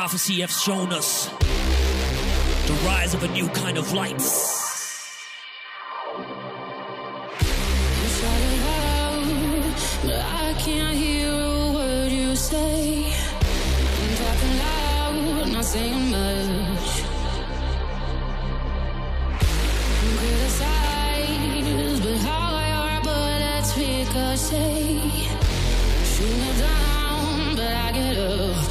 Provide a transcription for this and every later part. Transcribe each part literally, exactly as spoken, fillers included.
prophecy have shown us the rise of a new kind of light. You shout it out, but I can't hear a word you say. I'm talking loud, not saying much. I'm criticized, but how your bullets ricochet. Shoot me down, but I get up.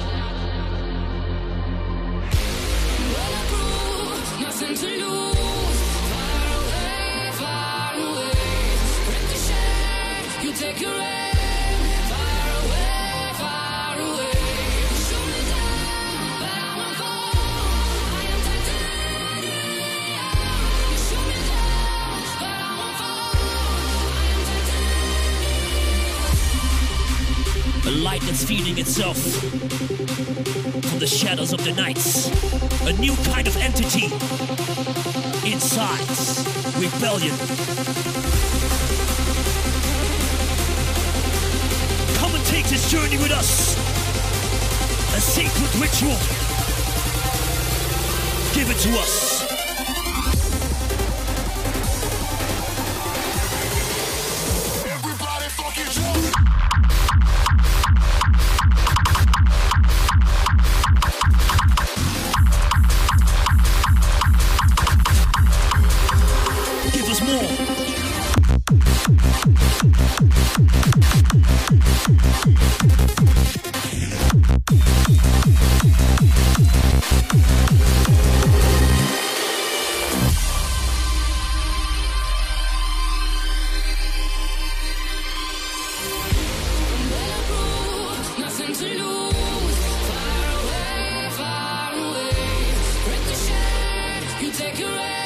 Bulletproof, nothing to lose. Far away, far away. Ricochet, you take your aim. Far away, far away. Shoot me down, but I won't fall. I am titanium. You shoot me down, but I won't fall. I am titanium. A light that's feeding itself from the shadows of the nights. A new kind of entity inside rebellion. Come and take this journey with us. A sacred ritual. Give it to us. Everybody fucking jump. Give us more. Bulletproof, nothing to lose. Far away, far away. Ricochet, you take your aim.